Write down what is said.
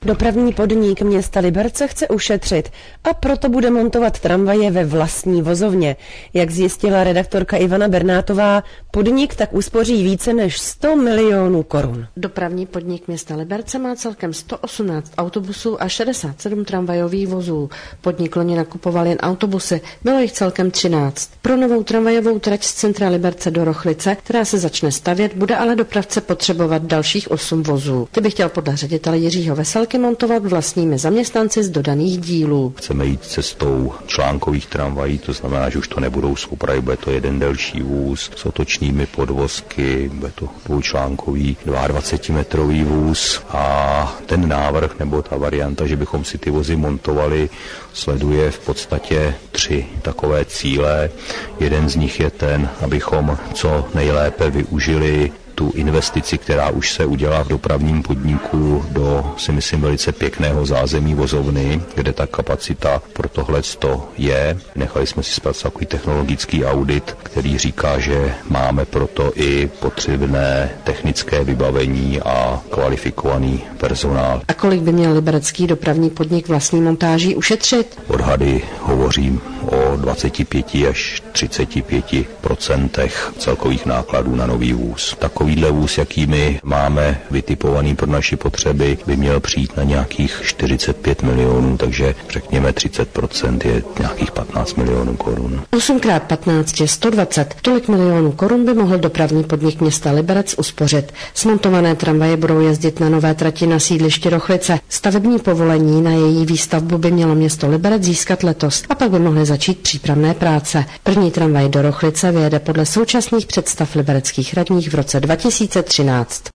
Dopravní podnik města Liberce chce ušetřit a proto bude montovat tramvaje ve vlastní vozovně. Jak zjistila redaktorka Ivana Bernátová, podnik tak uspoří více než 100 milionů korun. Dopravní podnik města Liberce má celkem 118 autobusů a 67 tramvajových vozů. Podnik loni nakupoval jen autobusy, bylo jich celkem 13. Pro novou tramvajovou trať z centra Liberce do Rochlice, která se začne stavět, bude ale dopravce potřebovat dalších 8 vozů. Ty by chtěl podle ředitele Jiřího Veselky montovat vlastními zaměstnanci z dodaných dílů. Chceme jít cestou článkových tramvají, to znamená, že už to nebudou soupravy, bude to jeden delší vůz s otočnými podvozky, bude to dvoučlánkový 22-metrový vůz a ten návrh nebo ta varianta, že bychom si ty vozy montovali, sleduje v podstatě 3 takové cíle. Jeden z nich je ten, abychom co nejlépe využili tu investici, která už se udělá v dopravním podniku do, si myslím, velice pěkného zázemí vozovny, kde ta kapacita pro tohleto je. Nechali jsme si zpracovat takový technologický audit, který říká, že máme proto i potřebné technické vybavení a kvalifikovaný personál. A kolik by měl liberecký dopravní podnik vlastní montáží ušetřit? Odhady hovořím o 25 až 35% celkových nákladů na nový vůz. Takovýhle vůz, jakými máme vytipovaný pro naši potřeby, by měl přijít na nějakých 45 milionů, takže řekněme 30% je nějakých 15 milionů korun. 8x15 je 120. Tolik milionů korun by mohl dopravní podnik města Liberec uspořit. Smontované tramvaje budou jezdit na nové trati na sídlišti Rochlice. Stavební povolení na její výstavbu by mělo město Liberec získat letos a pak by mohly začít přípravné práce. První tramvaj do Rochlice vyjede podle současných představ libereckých radních v roce 2013.